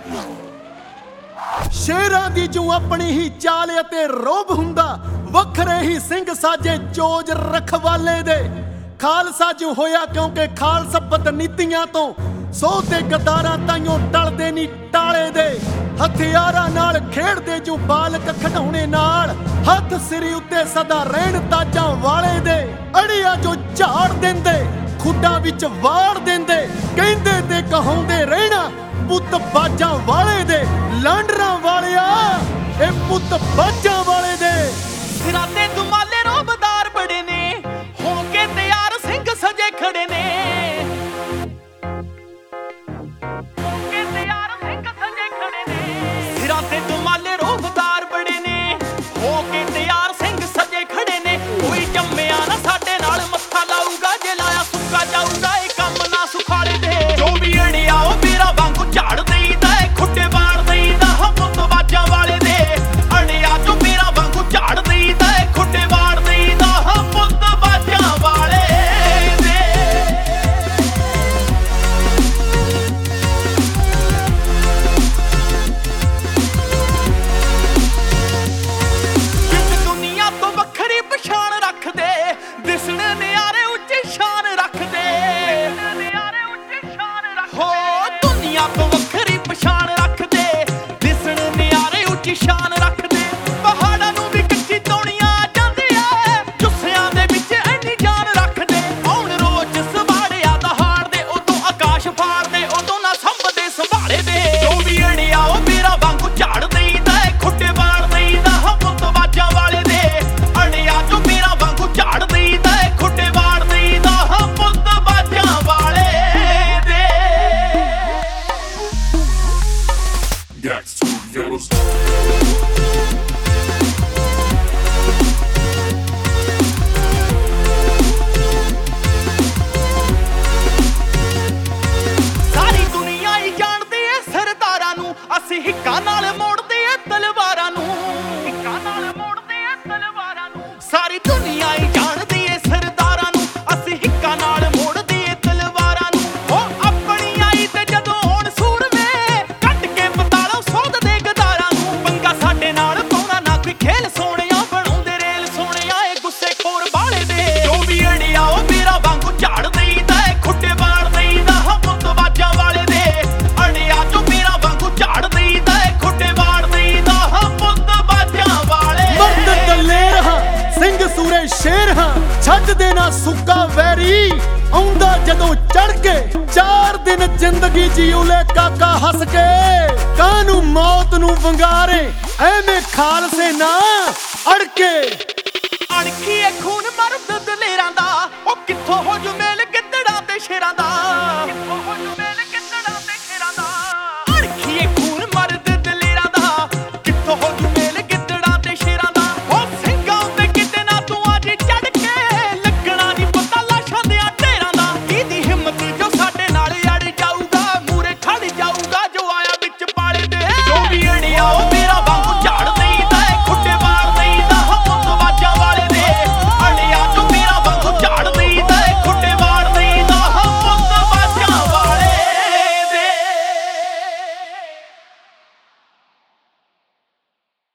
शेरां दी जो अपनी ही चाल ते रोब हुंदा, वखरे ही सिंह साजे चोज रखवाले दे। खालसा जो होया क्योंकि खालसपत नीतियां तो सौ ते गद्दारां ताइयों टलदे नी टाले दे। हथियारां नाल खेड़दे जो बालक खिडौणे नाल, हथ सिरी उत्ते सदा रहण ताजां वाले दे। अड़िया जो झाड़ देंदे खुड्डां विच वाड़ देंदे, कहंदे ते कहाउंदे रहना पुੱਤ ਬਾਜਾਂ ਵਾਲੇ ਦੇ। ਲਾਂਡਰਾਂ ਵਾਲਿਆ ਇਹ ਪੁੱਤ ਬਾਜਾਂ ਵਾਲੇ ਦੇ। ਸਿਰਾਂ ਤੇ ਦੁਮਾਲੇ ਰੋਬਦਾਰ ਬੜੇ ਨੇ, ਹੋ ਕੇ ਤਿਆਰ ਸਿੰਘ ਸਜੇ ਖੜੇ ਨੇ। ਹੋ ਕੇ ਤਿਆਰ ਸਿੰਘ ਸਜੇ ਖੜੇ ਨੇ। ਸਿਰਾਂ ਤੇ ਦੁਮਾਲੇ ਰੋਬਦਾਰ ਬੜੇ ਨੇ, ਹੋ ਕੇ ਤਿਆਰ ਸਿੰਘ ਸਜੇ ਖੜੇ ਨੇ। ਕੋਈ ਜੰਮਿਆ ਨਾ ਸਾਡੇ ਨਾਲ ਮੱਥਾ ਲਾਊਗਾ, ਜੇ ਲਾਇਆ ਸੁੱਕਾ ਜਾਊਗਾ ਇਹ ਕੰਮ ਨਾ ਸੁਖਾਲੇ ਦੇ। ਜੋ ਵੀ ਅੜਿਆ ਉਹ ਮੇਰਾ ਵਾਂਗੂ ਝਾੜ ਦੇਈਦਾ, ਖੁੱਡੇ ਵਾੜ ਦੇਈਦਾ ਪੁੱਤ ਬਾਜਾਂ ਵਾਲੇ ਦੇ। ਅੜਿਆ ਜੋ ਮੇਰਾ ਵਾਂਗੂ ਝਾੜ ਦੇਈਦਾ, ਖੁੱਡੇ ਵਾੜ ਦੇਈਦਾ ਪੁੱਤ ਬਾਜਾਂ ਵਾਲੇ ਦੇ। ਜਿਸ ਦੁਨੀਆ ਤੋਂ ਵੱਖਰੀ ਪਛਾਣ ਰੱਖਦੇ, ਦਿਸਣ ਨਿਆਰੇ ਉੱਚੀ ਸ਼ਾਨ ਰੱਖਦੇ। ਹੋ ਦੁਨੀਆ ਤੋਂ ਵੱਖਰੀ ਪਛਾਣ ਰੱਖਦੇ, ਦਿਸਣ ਨਿਆਰੇ ਉੱਚੀ ਸ਼ਾਨ ਰੱਖਦੇ। ਪਹਾੜਾਂ ਨੂੰ ਵੀ ਕੱਚੀ ਤੌਣੀਆਂ ਆ ਜਾਂਦੀ ਐ, ਜੁੱਸਿਆਂ ਦੇ ਵਿੱਚ ਇੰਨੀ ਜਾਨ ਰੱਖਦੇ। ਆਉਣ ਰੋਜ਼ ਸਵਾੜਿਆ ਦਾ ਹਾਰਦੇ, ਉਦੋਂ ਆਕਾਸ਼ ਫਾੜਦੇ, ਉਦੋਂ ਨਾ ਸੰਭਦੇ ਸੰਭਾਲੇ ਦੇ। ਜੋ ਵੀ ਅੜਿਆ ਉਹ ਮੇਰਾ ਵਾਂਗੂ ਝਾੜ ਦੇਈਦਾ, ਖੁੱਡੇ ਵਾੜ ਦੇਈਦਾ ਪੁੱਤ ਬਾਜਾਂ ਵਾਲੇ ਦੇ। ਅੜਿਆ ਜੋ ਮੇਰਾ ਵਾਂਗੂ ਝਾੜ ਦੇਈਦਾ, ਖੁੱਡੇ ਵਾੜ ਦੇਈਦਾ ਪੁੱਤ ਬਾਜਾਂ ਵਾਲੇ ਦੇ। ਸਾਰੀ ਦੁਨੀਆ ਹੀ ਜਾਣਦੀ ਏ ਸਰਦਾਰਾਂ ਨੂੰ, ਅਸੀਂ ਹਿੱਕਾਂ ਨਾਲ ਮੋੜਦੇ ਏ ਤਲਵਾਰਾਂ ਨੂੰ। ਹਿੱਕਾਂ ਨਾਲ ਮੋੜਦੇ ਏ ਤਲਵਾਰਾਂ ਨੂੰ। ਸਾਰੀ ਦੁਨੀਆ ਹੀ ਜਾਣਦੀ ਏ ਸਰਦਾਰਾਂ ਨੂੰ, ਅਸੀਂ ਹਿੱਕਾਂ ਨਾਲ ਮੋੜਦੇ ਏ ਤਲਵਾਰਾਂ ਨੂੰ। ਉਹ ਆਪਣੀ ਆਈ ਤੇ ਜਦੋਂ ਹੋਣ ਸੂਰਮੇ, ਕੱਢ ਕੇ ਪਤਾਲੋਂ ਸੋਧਦੇ ਗਦਾਰਾਂ ਨੂੰ। ਪੰਗਾ ਸਾਡੇ ਨਾਲ ਪਾਉਣਾ ਨਾ ਕੋਈ ਖੇਲ ਸੋਹਣਿਆ, ਬਣਾਉਂਦੇ ਰੇਲ ਸੋਹਣਿਆ ਇਹ ਗੁੱਸੇ ਖੋਰ ਬਾਲੇ ਦੇ। ਜੋ ਵੀ ਅੜਿਆ ਉਹ ਮੇਰਾ ਵਾਂਗੂ ਝਾੜ ਦੇਈਦਾ, ਖੁੱਡੇ ਵਾੜ ਦੇਈਦਾ ਪੁੱਤ ਬਾਜਾਂ ਵਾਲੇ ਦੇ। ਅੜਿਆ ਜੋ ਮੇਰਾ ਵਾਂਗੂ ਝਾੜ ਦੇਈਦਾ, ਖੁੱਡੇ ਵਾੜ ਦੇਈਦਾ ਪੁੱਤ ਬਾਜਾਂ ਵਾਲੇ। ਮਰਦ ਦਲੇਰ ਹਾਂ, ਸਿੰਘ ਸੂਰੇ ਸ਼ੇਰ ਹਾਂ, ਛੱਡ ਦੇਣਾ ਸੁੱਕਾ ਵੈਰੀ। ਆਉਂਦਾ ਜਦੋਂ ਚੜ ਕੇ 4 ਦਿਨ ਜ਼ਿੰਦਗੀ ਜੀਉਲੇ ਕਾਕਾ ਹੱਸ ਕੇ। ਕਾਹਨੂੰ ਮੌਤ ਨੂੰ ਵੰਗਾਰੇ ਐਵੇਂ ਖਾਲਸੇ ਨਾ ਅੜ ਕੇ। ਅਣਖੀਏ ਖੂਨ